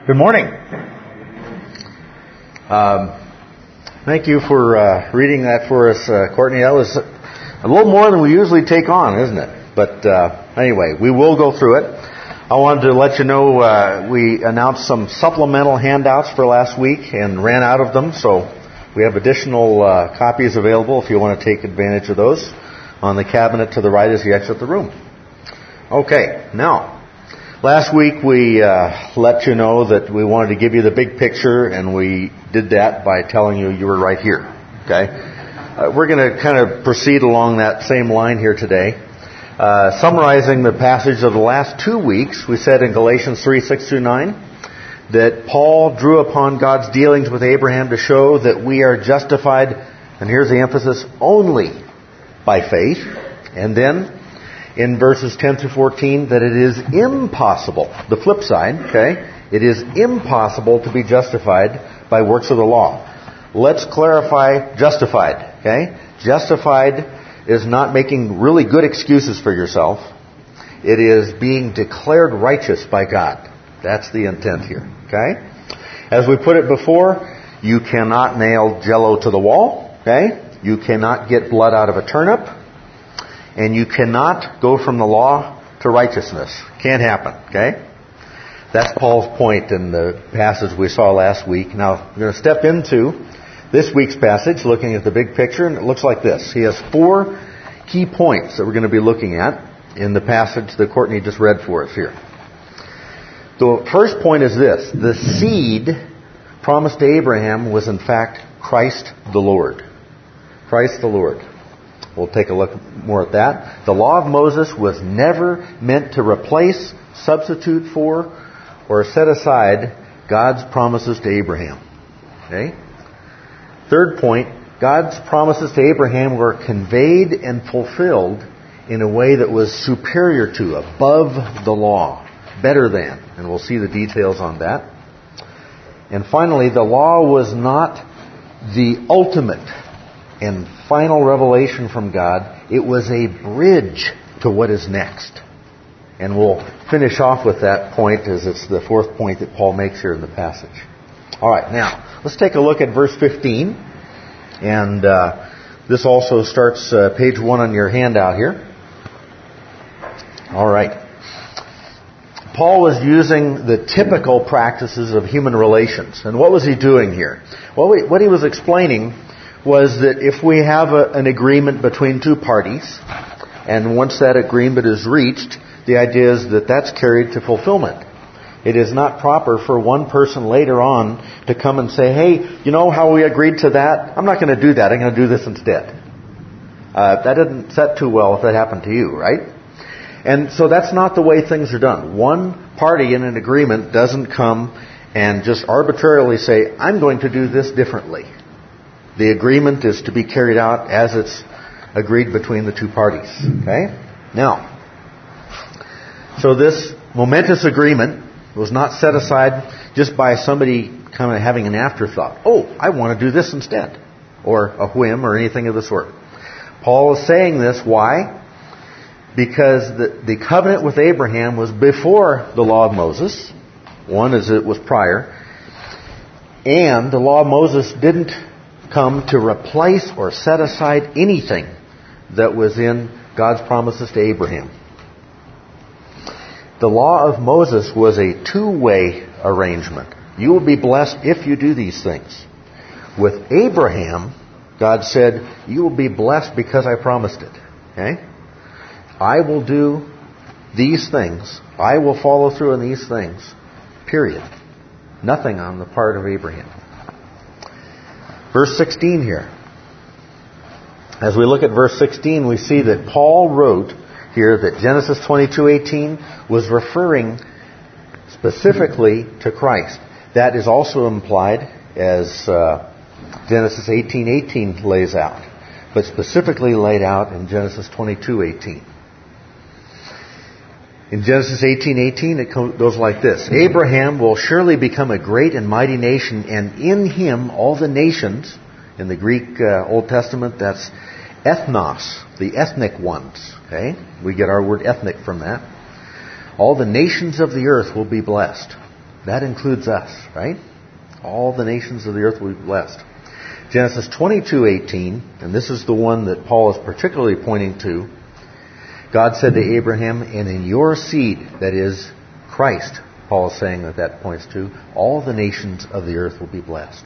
Good morning. Thank you for reading that for us, Courtney. That was a little more than we usually take on, isn't it? But anyway, we will go through it. I wanted to let you know we announced some supplemental handouts for last week and ran out of them, so we have additional copies available if you want to take advantage of those on the cabinet to the right as you exit the room. Okay, now, last week we let you know that we wanted to give you the big picture, and we did that by telling you you were right here. Okay, we're going to kind of proceed along that same line here today. Summarizing the passage of the last 2 weeks, we said in Galatians 3:6-9 that Paul drew upon God's dealings with Abraham to show that we are justified, and here's the emphasis, only by faith. And then in verses 10-14 that it is impossible, the flip side, okay, it is impossible to be justified by works of the law. Let's clarify justified, okay? Justified is not making really good excuses for yourself. It is being declared righteous by God. That's the intent here, okay? As we put it before, you cannot nail Jell-O to the wall, okay? You cannot get blood out of a turnip. And you cannot go from the law to righteousness. Can't happen, okay? That's Paul's point in the passage we saw last week. Now, we're going to step into this week's passage, looking at the big picture, and it looks like this. He has 4 key points that we're going to be looking at in the passage that Courtney just read for us here. The first point is this. The seed promised to Abraham was in fact Christ the Lord. Christ the Lord. We'll take a look more at that. The law of Moses was never meant to replace, substitute for, or set aside God's promises to Abraham. Okay? Third point, God's promises to Abraham were conveyed and fulfilled in a way that was superior to, above the law, better than. And we'll see the details on that. And finally, the law was not the ultimate and final revelation from God. It was a bridge to what is next. And we'll finish off with that point as it's the 4th point that Paul makes here in the passage. Alright, now, let's take a look at verse 15. And this also starts page 1 on your handout here. Alright. Paul was using the typical practices of human relations. And what was he doing here? Well, what he was explaining was that if we have an agreement between 2 parties, and once that agreement is reached, the idea is that that's carried to fulfillment. It is not proper for one person later on to come and say, hey, you know how we agreed to that? I'm not going to do that. I'm going to do this instead. That didn't set too well if that happened to you, right? And so that's not the way things are done. One party in an agreement doesn't come and just arbitrarily say, I'm going to do this differently. The agreement is to be carried out as it's agreed between the 2 parties. Okay? Now, so this momentous agreement was not set aside just by somebody kind of having an afterthought. Oh, I want to do this instead. Or a whim or anything of the sort. Paul is saying this. Why? Because the covenant with Abraham was before the law of Moses. One is it was prior. And the law of Moses didn't come to replace or set aside anything that was in God's promises to Abraham. The law of Moses was a 2-way arrangement. You will be blessed if you do these things. With Abraham, God said, you will be blessed because I promised it. Okay? I will do these things. I will follow through on these things. Period. Nothing on the part of Abraham. Verse 16 here. As we look at verse 16, we see that Paul wrote here that Genesis 22:18 was referring specifically to Christ. That is also implied as Genesis 18:18 lays out, but specifically laid out in Genesis 22:18. In Genesis 18:18, it goes like this. Abraham will surely become a great and mighty nation, and in him all the nations, in the Greek Old Testament, that's ethnos, the ethnic ones. Okay? We get our word ethnic from that. All the nations of the earth will be blessed. That includes us, right? All the nations of the earth will be blessed. Genesis 22:18, and this is the one that Paul is particularly pointing to. God said to Abraham, and in your seed, that is Christ, Paul is saying that points to, all the nations of the earth will be blessed.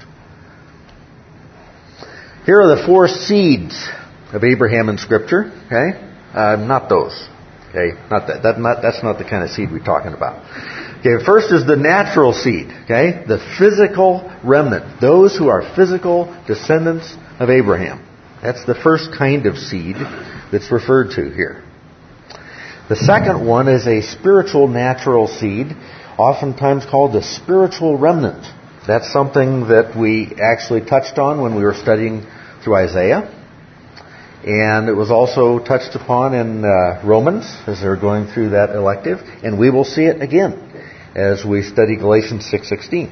Here are the 4 seeds of Abraham in Scripture. Okay, not those. Okay, not that. That's not the kind of seed we're talking about. Okay, first is the natural seed. Okay, the physical remnant, those who are physical descendants of Abraham. That's the first kind of seed that's referred to here. The second one is a spiritual natural seed, oftentimes called the spiritual remnant. That's something that we actually touched on when we were studying through Isaiah. And it was also touched upon in Romans as they were going through that elective. And we will see it again as we study Galatians 6:16.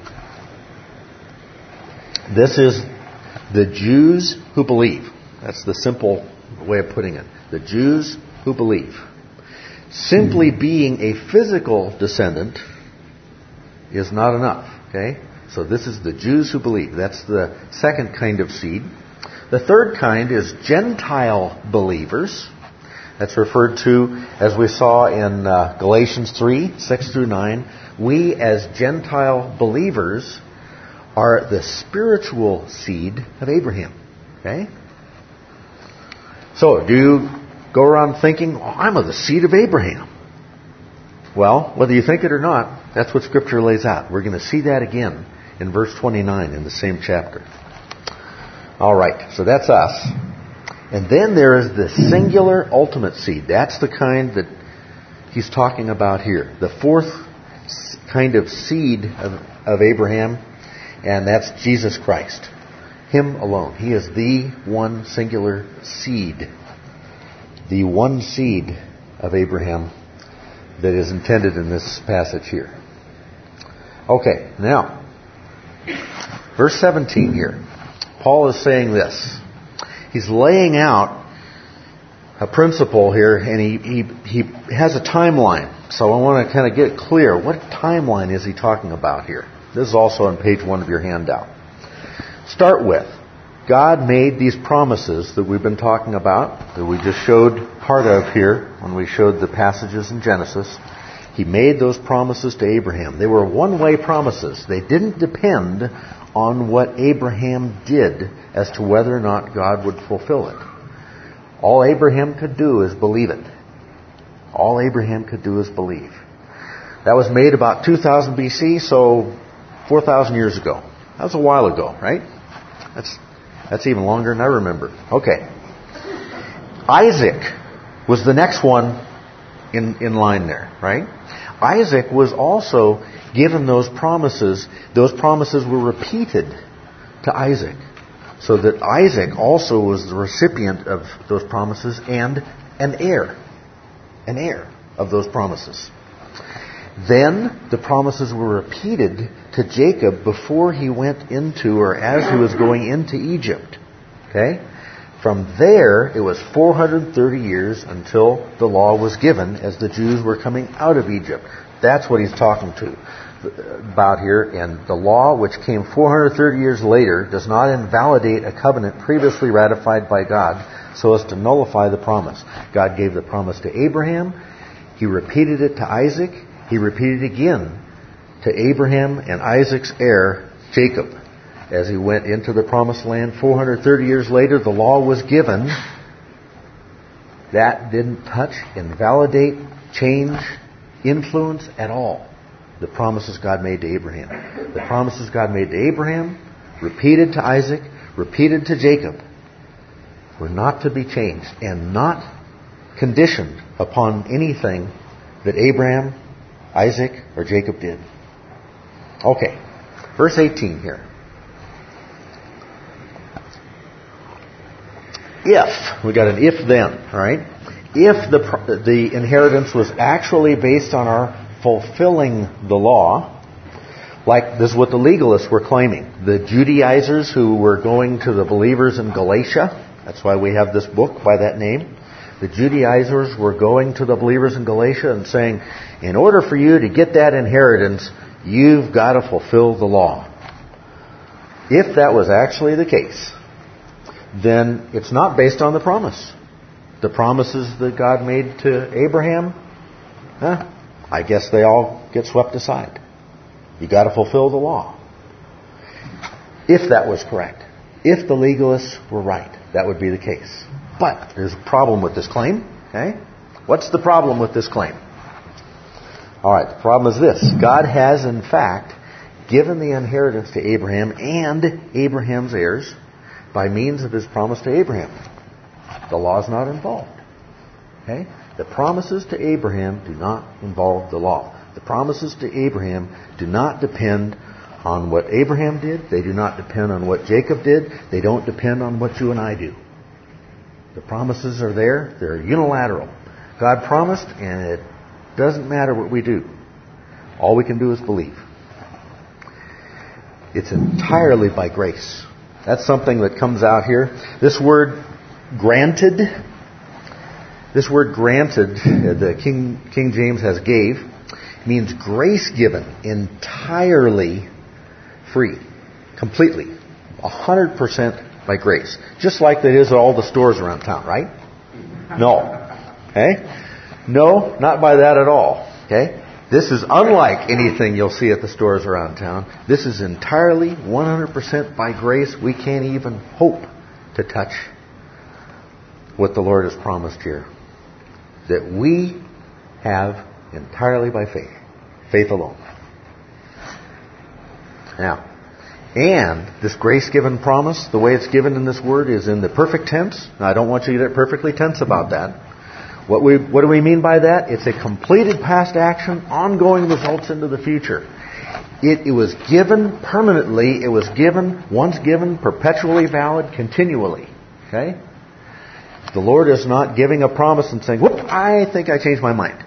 This is the Jews who believe. That's the simple way of putting it. The Jews who believe. Simply being a physical descendant is not enough. Okay? So this is the Jews who believe. That's the second kind of seed. The third kind is Gentile believers. That's referred to, as we saw in Galatians 3:6-9. We as Gentile believers are the spiritual seed of Abraham. Okay? So, do you go around thinking, I'm of the seed of Abraham? Well, whether you think it or not, that's what Scripture lays out. We're going to see that again in verse 29 in the same chapter. All right, so that's us. And then there is the singular ultimate seed. That's the kind that he's talking about here. The fourth kind of seed of Abraham, and that's Jesus Christ. Him alone. He is the one singular seed. The one seed of Abraham that is intended in this passage here. Okay, now, verse 17 here. Paul is saying this. He's laying out a principle here, and he has a timeline. So I want to kind of get clear. What timeline is he talking about here? This is also on page 1 of your handout. Start with, God made these promises that we've been talking about, that we just showed part of here when we showed the passages in Genesis. He made those promises to Abraham. They were one-way promises. They didn't depend on what Abraham did as to whether or not God would fulfill it. All Abraham could do is believe it. All Abraham could do is believe. That was made about 2000 BC, so 4,000 years ago. That was a while ago, right? That's even longer than I remember. Okay. Isaac was the next one in line there, right? Isaac was also given those promises. Those promises were repeated to Isaac. So that Isaac also was the recipient of those promises and an heir of those promises. Then the promises were repeated to Jacob before he went into, or as he was going into Egypt. Okay? From there, it was 430 years until the law was given as the Jews were coming out of Egypt. That's what he's talking about here. And the law, which came 430 years later, does not invalidate a covenant previously ratified by God so as to nullify the promise. God gave the promise to Abraham. He repeated it to Isaac. He repeated it again to Abraham and Isaac's heir, Jacob, as he went into the promised land. 430 years later, the law was given. That didn't touch, invalidate, change, influence at all the promises God made to Abraham. The promises God made to Abraham, repeated to Isaac, repeated to Jacob, were not to be changed and not conditioned upon anything that Abraham, Isaac, or Jacob did. Okay, verse 18 here. If, we got an if then, all right? If the inheritance was actually based on our fulfilling the law, like this is what the legalists were claiming. The Judaizers who were going to the believers in Galatia, that's why we have this book by that name. The Judaizers were going to the believers in Galatia and saying, in order for you to get that inheritance, You've got to fulfill the law. If that was actually the case, then it's not based on the promise. The promises that God made to Abraham, I guess they all get swept aside. You got to fulfill the law. If that was correct. If the legalists were right, that would be the case. But there's a problem with this claim. Okay? What's the problem with this claim? All right, the problem is this. God has, in fact, given the inheritance to Abraham and Abraham's heirs by means of his promise to Abraham. The law is not involved. Okay? The promises to Abraham do not involve the law. The promises to Abraham do not depend on what Abraham did. They do not depend on what Jacob did. They don't depend on what you and I do. The promises are there. They're unilateral. God promised, and it doesn't matter what we do. All we can do is believe. It's entirely by grace. That's something that comes out here. This word granted, the King James has gave, means grace given, entirely free, completely, 100% by grace. Just like that is at all the stores around town, right? No. Okay? No, not by that at all. Okay? This is unlike anything you'll see at the stores around town. This is entirely 100% by grace. We can't even hope to touch what the Lord has promised here. That we have entirely by faith. Faith alone. Now, and this grace-given promise, the way it's given in this word is in the perfect tense. Now, I don't want you to get perfectly tense about that. What do we mean by that? It's a completed past action, ongoing results into the future. It was given permanently. It was given, once given, perpetually valid, continually. Okay? The Lord is not giving a promise and saying, whoop, I think I changed my mind.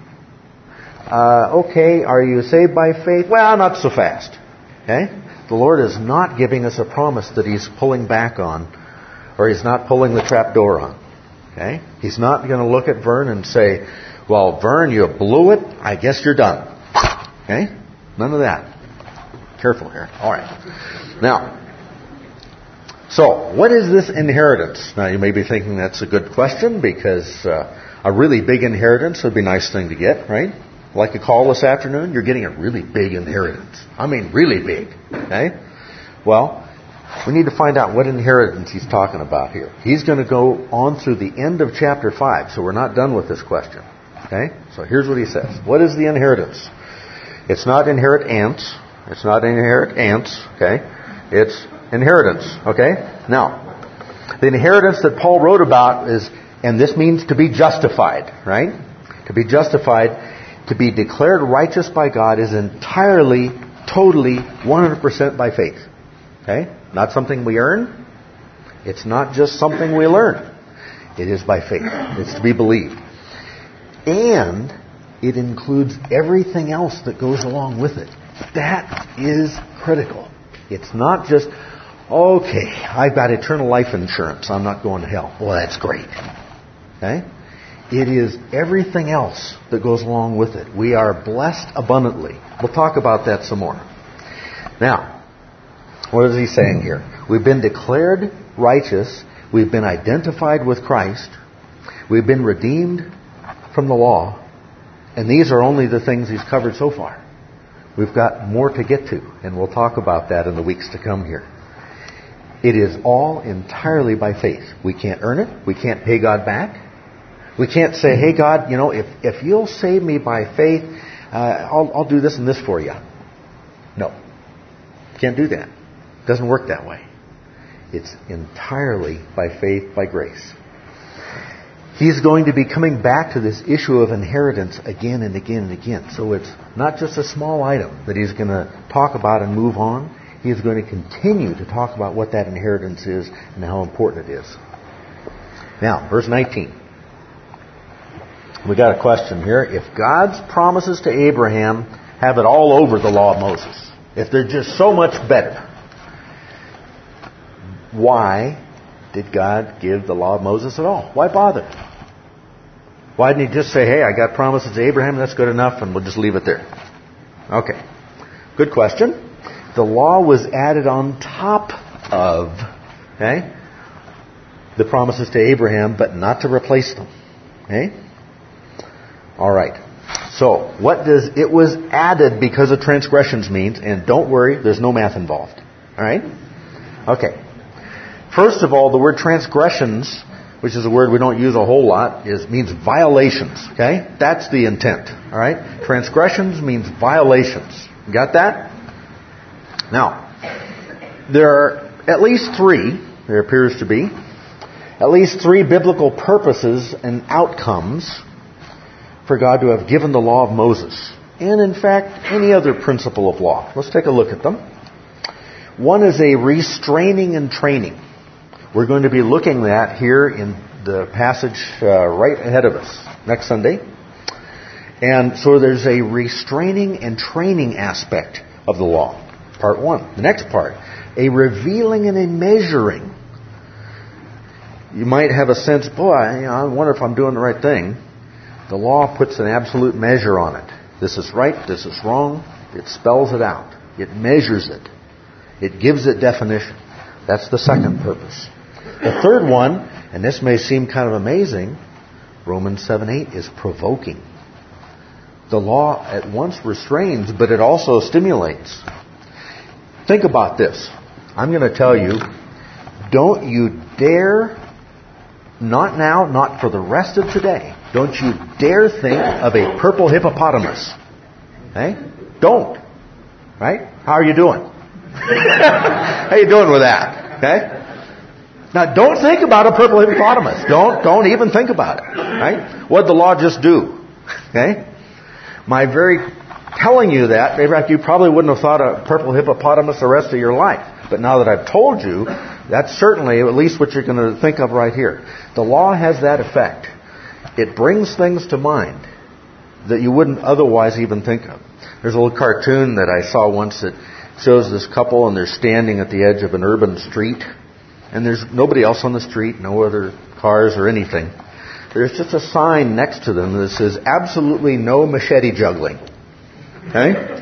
Okay, are you saved by faith? Well, not so fast. Okay? The Lord is not giving us a promise that He's pulling back on, or He's not pulling the trap door on. Okay? He's not going to look at Vern and say, well, Vern, you blew it. I guess you're done. Okay? None of that. Careful here. All right. Now, so what is this inheritance? Now, you may be thinking that's a good question because a really big inheritance would be a nice thing to get, right? Like a call this afternoon, you're getting a really big inheritance. I mean, really big. Okay? Well, we need to find out what inheritance he's talking about here. He's going to go on through the end of chapter 5, so we're not done with this question. Okay? So here's what he says. What is the inheritance? It's not inherit ants. It's not inherit ants. Okay? It's inheritance. Okay? Now, the inheritance that Paul wrote about is, and this means to be justified, right? To be justified, to be declared righteous by God is entirely, totally, 100% by faith. Okay? Not something we earn. It's not just something we learn. It is by faith. It's to be believed. And it includes everything else that goes along with it. That is critical. It's not just, okay, I've got eternal life insurance. I'm not going to hell. Well, that's great. Okay? It is everything else that goes along with it. We are blessed abundantly. We'll talk about that some more. Now, what is he saying here? We've been declared righteous. We've been identified with Christ. We've been redeemed from the law. And these are only the things he's covered so far. We've got more to get to, and we'll talk about that in the weeks to come here. It is all entirely by faith. We can't earn it. We can't pay God back. We can't say, hey, God, if you'll save me by faith, I'll do this and this for you. No. Can't do that. It doesn't work that way. It's entirely by faith, by grace. He's going to be coming back to this issue of inheritance again and again and again. So it's not just a small item that he's going to talk about and move on. He's going to continue to talk about what that inheritance is and how important it is. Now, verse 19. We got a question here. If God's promises to Abraham have it all over the law of Moses, if they're just so much better, why did God give the law of Moses at all? Why bother? Why didn't he just say, hey, I got promises to Abraham, that's good enough, and we'll just leave it there? Okay. Good question. The law was added on top of, okay, the promises to Abraham, but not to replace them. Okay? All right. So, what does it was added because of transgressions means? And don't worry, there's no math involved. All right? Okay. First of all, the word transgressions, which is a word we don't use a whole lot, means violations. Okay? That's the intent. All right? Transgressions means violations. You got that? Now, there are at least three, there appears to be, at least three biblical purposes and outcomes for God to have given the law of Moses. And in fact, any other principle of law. Let's take a look at them. One is a restraining and training. We're going to be looking at here in the passage right ahead of us next Sunday. And so there's a restraining and training aspect of the law. Part one. The next part, a revealing and a measuring. You might have a sense, boy, I wonder if I'm doing the right thing. The law puts an absolute measure on it. This is right, this is wrong. It spells it out. It measures it. It gives it definition. That's the second purpose. The third one, and this may seem kind of amazing, Romans 7:8 is provoking. The law at once restrains, but it also stimulates. Think about this. I'm going to tell you, don't you dare, not now, not for the rest of today, don't you dare think of a purple hippopotamus. Okay? Don't. Right? How are you doing? How are you doing with that? Okay? Now, don't think about a purple hippopotamus. Don't even think about it. Right? What did the law just do? Okay? My very telling you that, in fact, you probably wouldn't have thought of purple hippopotamus the rest of your life. But now that I've told you, that's certainly at least what you're going to think of right here. The law has that effect. It brings things to mind that you wouldn't otherwise even think of. There's a little cartoon that I saw once that shows this couple and they're standing at the edge of an urban street. And there's nobody else on the street, no other cars or anything. There's just a sign next to them that says, absolutely no machete juggling. Okay?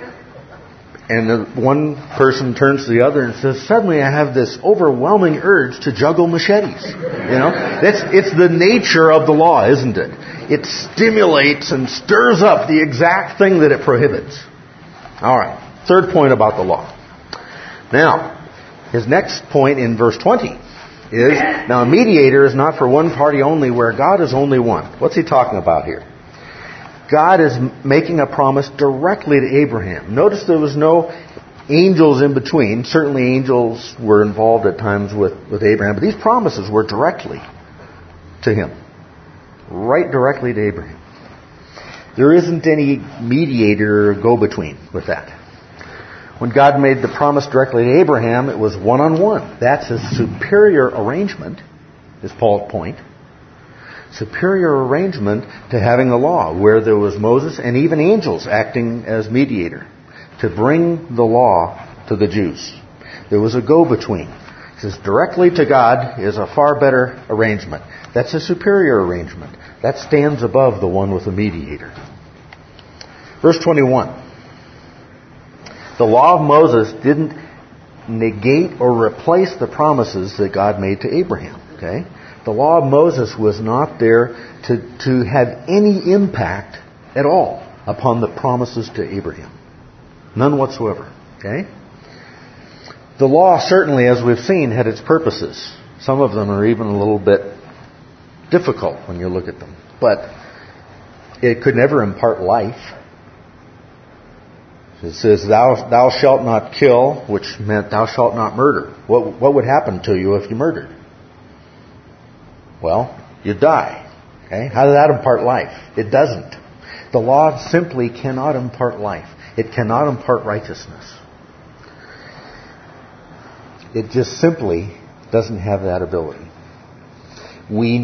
And the one person turns to the other and says, suddenly I have this overwhelming urge to juggle machetes. You know? It's the nature of the law, isn't it? It stimulates and stirs up the exact thing that it prohibits. All right. Third point about the law. Now, his next point in verse 20 is, now a mediator is not for one party only, where God is only one. What's he talking about here? God is making a promise directly to Abraham. Notice there was no angels in between. Certainly angels were involved at times with Abraham, but these promises were directly to him. Right directly to Abraham. There isn't any mediator or go-between with that. When God made the promise directly to Abraham, it was one-on-one. That's a superior arrangement, is Paul's point. Superior arrangement to having the law, where there was Moses and even angels acting as mediator to bring the law to the Jews. There was a go-between. It says directly to God is a far better arrangement. That's a superior arrangement. That stands above the one with a mediator. Verse 21. The law of Moses didn't negate or replace the promises that God made to Abraham. Okay? The law of Moses was not there to have any impact at all upon the promises to Abraham. None whatsoever. Okay? The law certainly, as we've seen, had its purposes. Some of them are even a little bit difficult when you look at them. But it could never impart life. It says, thou shalt not kill, which meant thou shalt not murder. What would happen to you if you murdered? Well, you die. Okay? How does that impart life? It doesn't. The law simply cannot impart life. It cannot impart righteousness. It just simply doesn't have that ability. We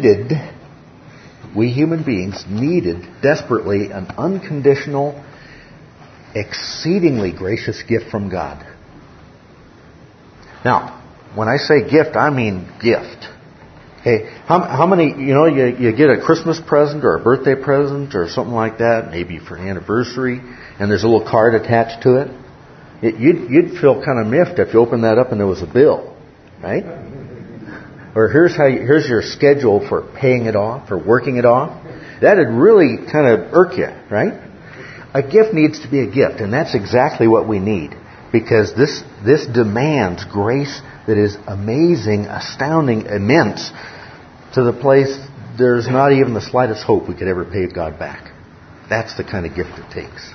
human beings needed desperately an unconditional, exceedingly gracious gift from God. Now, when I say gift, I mean gift. Hey, how many, you get a Christmas present or a birthday present or something like that, maybe for an anniversary, and there's a little card attached to it. You'd feel kind of miffed if you opened that up and there was a bill, right? Or here's your schedule for paying it off or working it off. That'd really kind of irk you, right? A gift needs to be a gift, and that's exactly what we need, because this demands grace that is amazing, astounding, immense, to the place there's not even the slightest hope we could ever pay God back. That's the kind of gift it takes.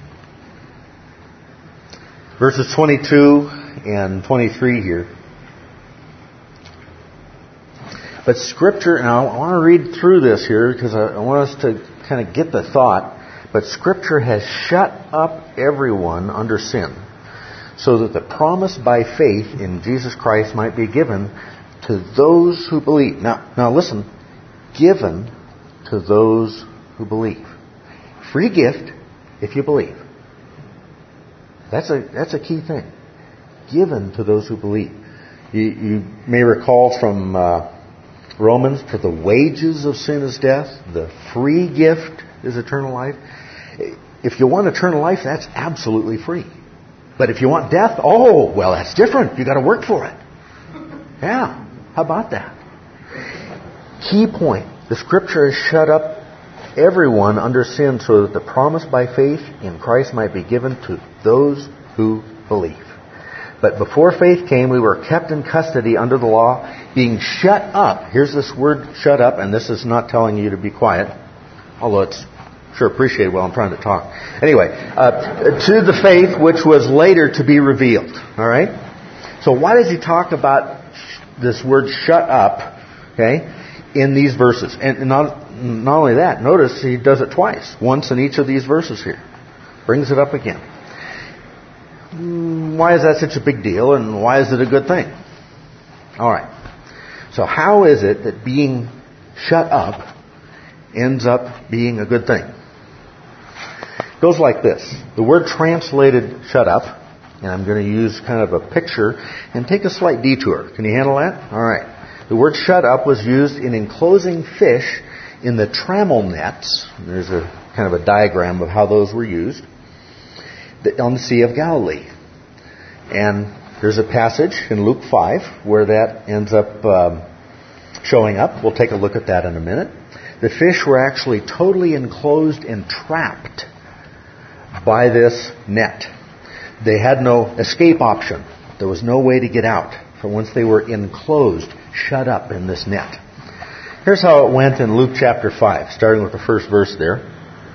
Verses 22 and 23 here. But Scripture, now I want to read through this here because I want us to kind of get the thought. But Scripture has shut up everyone under sin, so that the promise by faith in Jesus Christ might be given to those who believe. Now listen, given to those who believe. Free gift if you believe. That's a key thing. Given to those who believe. You may recall from Romans, for the wages of sin is death. The free gift is eternal life. If you want eternal life, that's absolutely free. But if you want death, that's different. You got to work for it. Yeah, how about that? Key point. The Scripture has shut up everyone under sin so that the promise by faith in Christ might be given to those who believe. But before faith came, we were kept in custody under the law, being shut up. Here's this word, shut up, and this is not telling you to be quiet, although it's sure appreciated while I'm trying to talk. Anyway, to the faith which was later to be revealed. All right? So why does he talk about this word shut up, okay, in these verses? And not only that, notice he does it twice. Once in each of these verses here. Brings it up again. Why is that such a big deal, and why is it a good thing? All right. So how is it that being shut up ends up being a good thing? It goes like this. The word translated shut up, and I'm going to use kind of a picture and take a slight detour. Can you handle that? All right. The word shut up was used in enclosing fish in the trammel nets. There's a kind of a diagram of how those were used on the Sea of Galilee. And there's a passage in Luke 5 where that ends up showing up. We'll take a look at that in a minute. The fish were actually totally enclosed and trapped by this net. They had no escape option. There was no way to get out from once they were enclosed, shut up in this net. Here's how it went in Luke chapter 5, starting with the first verse there.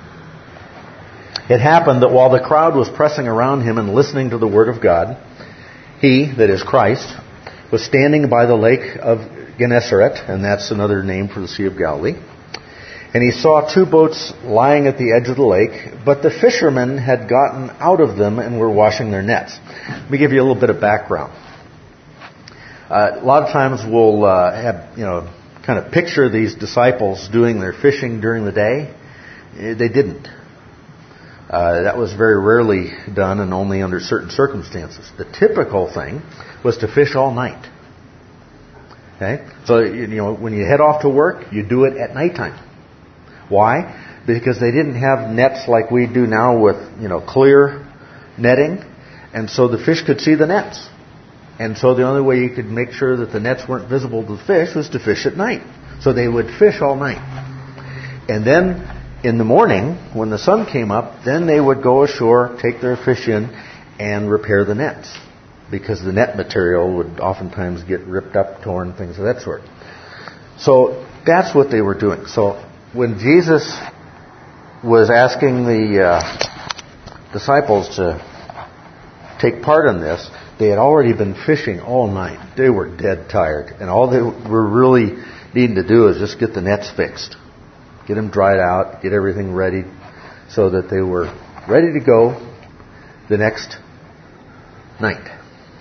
It happened that while the crowd was pressing around him and listening to the word of God, he, that is Christ, was standing by the lake of Gennesaret, and that's another name for the Sea of Galilee. And he saw two boats lying at the edge of the lake, but the fishermen had gotten out of them and were washing their nets. Let me give you a little bit of background. A lot of times we'll have, kind of picture these disciples doing their fishing during the day. They didn't. That was very rarely done and only under certain circumstances. The typical thing was to fish all night. Okay? So, when you head off to work, you do it at nighttime. Why? Because they didn't have nets like we do now with, clear netting. And so the fish could see the nets. And so the only way you could make sure that the nets weren't visible to the fish was to fish at night. So they would fish all night. And then in the morning, when the sun came up, then they would go ashore, take their fish in, and repair the nets. Because the net material would oftentimes get ripped up, torn, things of that sort. So that's what they were doing. So when Jesus was asking the disciples to take part in this, they had already been fishing all night. They were dead tired. And all they were really needing to do is just get the nets fixed. Get them dried out, get everything ready so that they were ready to go the next night.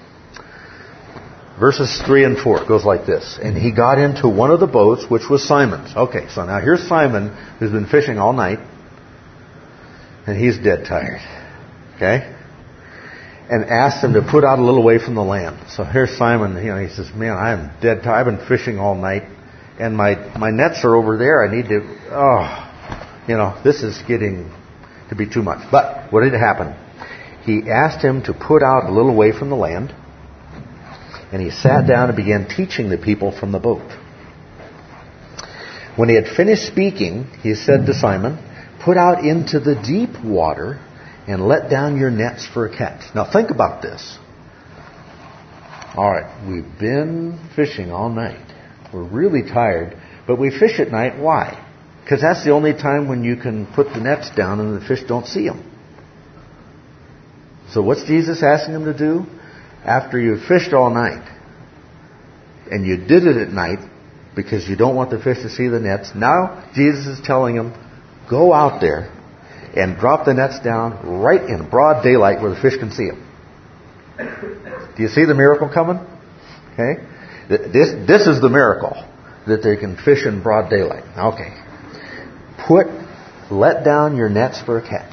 Verses 3 and 4 goes like this. And he got into one of the boats, which was Simon's. Okay, so now here's Simon, who's been fishing all night, and he's dead tired. Okay? And asked him to put out a little way from the land. So here's Simon, he says, man, I am dead tired. I've been fishing all night, and my nets are over there. I need to, this is getting to be too much. But what did happen? He asked him to put out a little way from the land, and he sat down and began teaching the people from the boat. When he had finished speaking, he said to Simon, "Put out into the deep water and let down your nets for a catch." Now think about this. All right, we've been fishing all night. We're really tired, but we fish at night. Why? Because that's the only time when you can put the nets down and the fish don't see them. So what's Jesus asking them to do? After you've fished all night, and you did it at night because you don't want the fish to see the nets, now Jesus is telling them, go out there and drop the nets down right in broad daylight where the fish can see them. Do you see the miracle coming? Okay? This is the miracle, that they can fish in broad daylight. Okay. Let down your nets for a catch.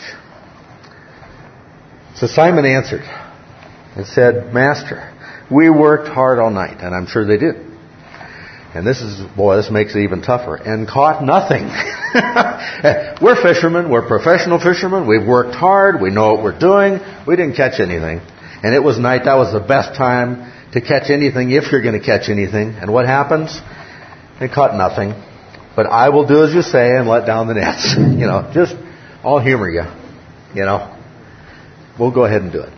So Simon answered and said, "Master, we worked hard all night," and I'm sure they did. And this makes it even tougher. "And caught nothing." We're fishermen. We're professional fishermen. We've worked hard. We know what we're doing. We didn't catch anything. And it was night. That was the best time to catch anything, if you're going to catch anything. And what happens? They caught nothing. "But I will do as you say and let down the nets." I'll humor you. We'll go ahead and do it.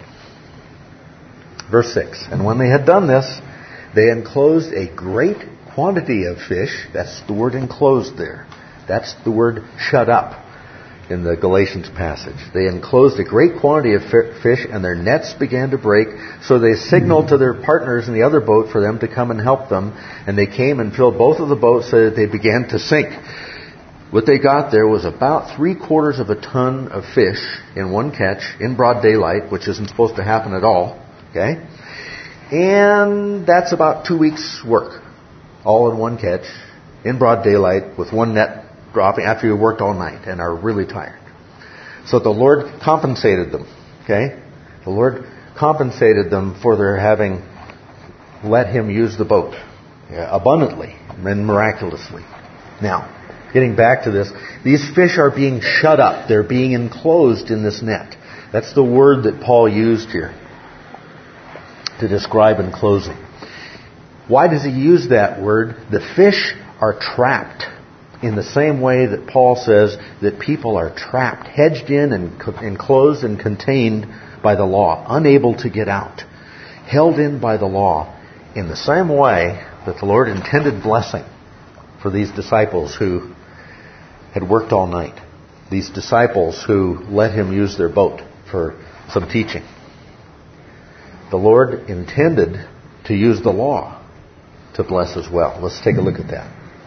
Verse 6. "And when they had done this, they enclosed a great quantity of fish." That's the word enclosed there. That's the word shut up in the Galatians passage. "They enclosed a great quantity of fish, and their nets began to break. So they signaled to their partners in the other boat for them to come and help them. And they came and filled both of the boats so that they began to sink." What they got there was about 3/4 of a ton of fish in one catch in broad daylight, which isn't supposed to happen at all. Okay? And that's about 2 weeks' work, all in one catch, in broad daylight, with one net dropping after you worked all night and are really tired. So the Lord compensated them. Okay? The Lord compensated them for their having let Him use the boat abundantly and miraculously. Now, getting back to this, these fish are being shut up. They're being enclosed in this net. That's the word that Paul used here to describe enclosing. Why does he use that word? The fish are trapped in the same way that Paul says that people are trapped, hedged in and enclosed and contained by the law, unable to get out, held in by the law, in the same way that the Lord intended blessing for these disciples who had worked all night. These disciples who let Him use their boat for some teaching. The Lord intended to use the law to bless as well. Let's take a look at that.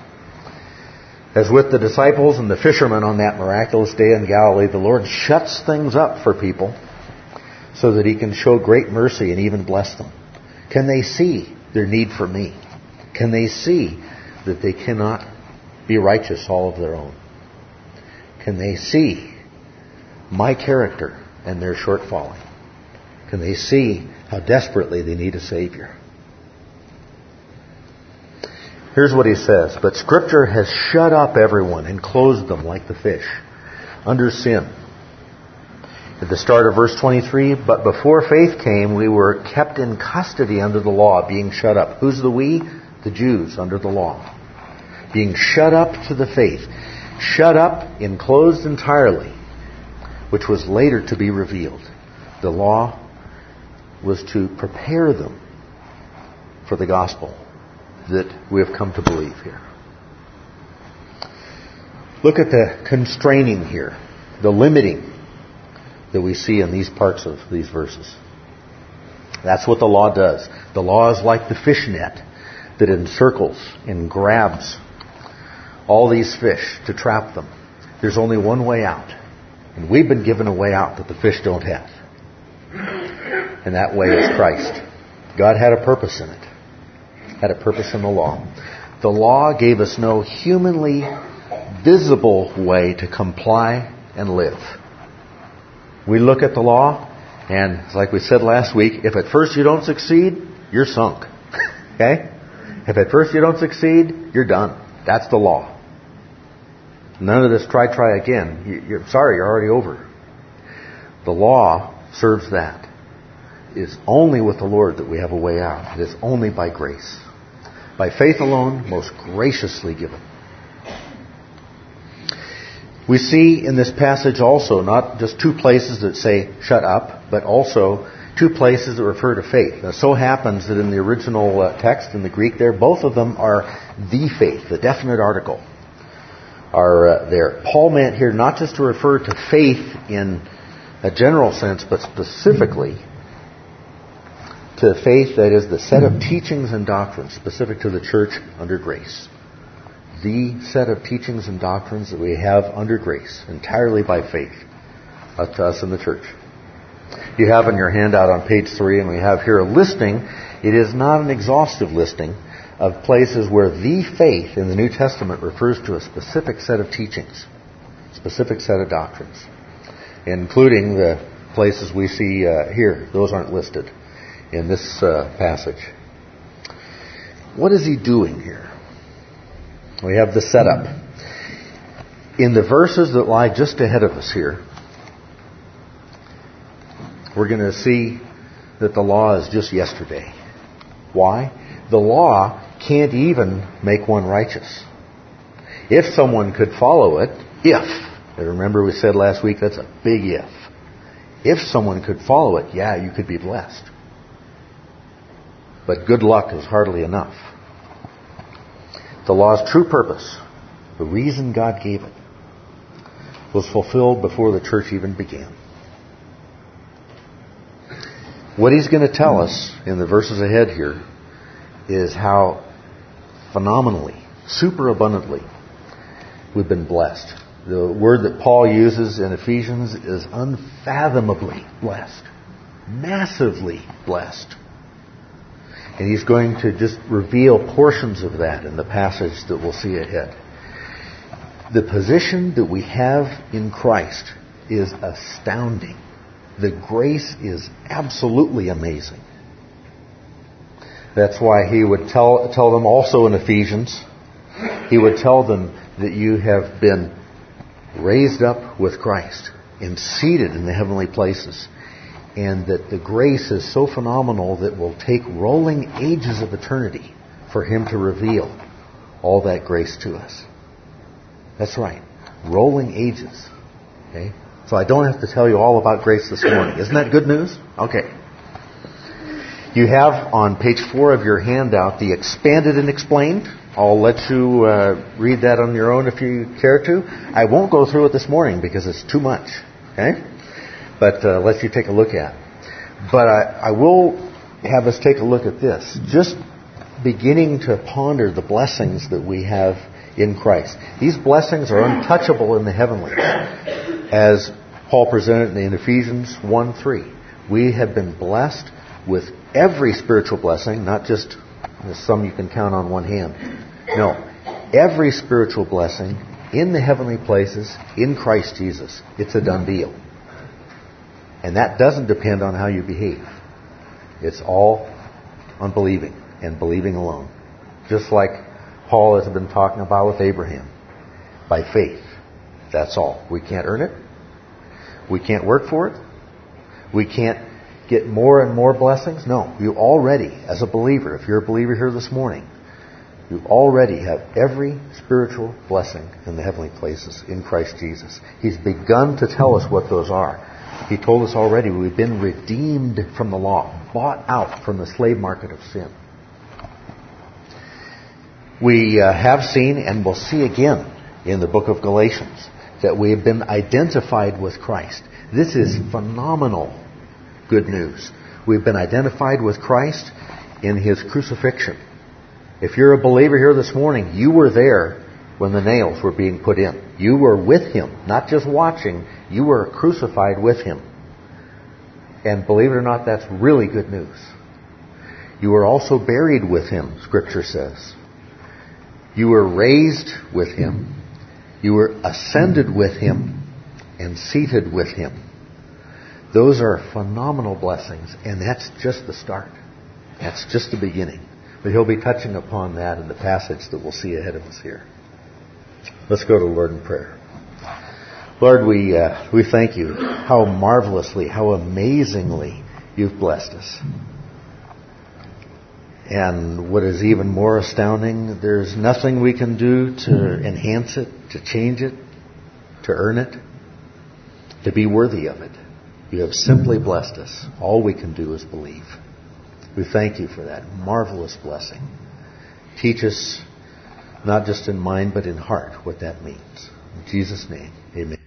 As with the disciples and the fishermen on that miraculous day in Galilee, the Lord shuts things up for people so that He can show great mercy and even bless them. Can they see their need for me? Can they see that they cannot be righteous all of their own? Can they see my character and their shortfalling? Can they see how desperately they need a Savior? Here's what he says. "But Scripture has shut up everyone and closed them like the fish under sin." At the start of verse 23, "But before faith came, we were kept in custody under the law, being shut up." Who's the we? The Jews under the law. Being shut up to the faith. Shut up, enclosed entirely, which was later to be revealed. The law was to prepare them for the gospel that we have come to believe here. Look at the constraining here, the limiting that we see in these parts of these verses. That's what the law does. The law is like the fish net that encircles and grabs all these fish to trap them. There's only one way out. And we've been given a way out that the fish don't have. And that way is Christ. God had a purpose in it. Had a purpose in the law. The law gave us no humanly visible way to comply and live. We look at the law, and like we said last week, if at first you don't succeed, you're sunk. Okay? If at first you don't succeed, you're done. That's the law. None of this try again. You're sorry, you're already over. The law serves that. It's only with the Lord that we have a way out. It is only by grace. By faith alone, most graciously given. We see in this passage also not just two places that say shut up, but also two places that refer to faith. Now, it so happens that in the original text, in the Greek there, both of them are the faith, the definite article, are there. Paul meant here not just to refer to faith in a general sense, but specifically to faith that is the set of teachings and doctrines specific to the church under grace. The set of teachings and doctrines that we have under grace, entirely by faith, to us in the church. You have in your handout on page 3, and we have here a listing. It is not an exhaustive listing of places where the faith in the New Testament refers to a specific set of teachings, specific set of doctrines, including the places we see here. Those aren't listed in this passage. What is he doing here? We have the setup. In the verses that lie just ahead of us here, we're going to see that the law is just yesterday. Why? The law can't even make one righteous. If someone could follow it, and remember we said last week that's a big if. If someone could follow it, you could be blessed. But good luck is hardly enough. The law's true purpose, the reason God gave it, was fulfilled before the church even began. What he's going to tell us in the verses ahead here is how phenomenally, superabundantly, we've been blessed. The word that Paul uses in Ephesians is unfathomably blessed, massively blessed. And he's going to just reveal portions of that in the passage that we'll see ahead. The position that we have in Christ is astounding. The grace is absolutely amazing. That's why he would tell them also in Ephesians, he would tell them that you have been raised up with Christ and seated in the heavenly places. And that the grace is so phenomenal that it will take rolling ages of eternity for him to reveal all that grace to us. That's right. Rolling ages. Okay? So I don't have to tell you all about grace this morning. Isn't that good news? Okay. You have on page 4 of your handout the expanded and explained. I'll let you read that on your own if you care to. I won't go through it this morning because it's too much. Okay? But let you take a look at. But I will have us take a look at this. Just beginning to ponder the blessings that we have in Christ. These blessings are untouchable in the heavenlies. As Paul presented in Ephesians 1:3. We have been blessed with every spiritual blessing, not just some you can count on one hand. No, every spiritual blessing in the heavenly places in Christ Jesus. It's a done deal. And that doesn't depend on how you behave. It's all on believing and believing alone. Just like Paul has been talking about with Abraham. By faith. That's all. We can't earn it. We can't work for it. We can't get more and more blessings. No, you already, as a believer, if you're a believer here this morning, you already have every spiritual blessing in the heavenly places in Christ Jesus. He's begun to tell us what those are. He told us already we've been redeemed from the law, bought out from the slave market of sin. We have seen and will see again in the book of Galatians that we have been identified with Christ. This is phenomenal good news. We've been identified with Christ in His crucifixion. If you're a believer here this morning, you were there when the nails were being put in. You were with Him, not just watching. You were crucified with Him. And believe it or not, that's really good news. You were also buried with Him, Scripture says. You were raised with Him. You were ascended with Him and seated with Him. Those are phenomenal blessings, and that's just the start. That's just the beginning. But He'll be touching upon that in the passage that we'll see ahead of us here. Let's go to the Lord in prayer. Lord, we thank You how marvelously, how amazingly You've blessed us. And what is even more astounding, there's nothing we can do to enhance it, to change it, to earn it, to be worthy of it. You have simply blessed us. All we can do is believe. We thank You for that marvelous blessing. Teach us, not just in mind, but in heart, what that means. In Jesus' name, amen.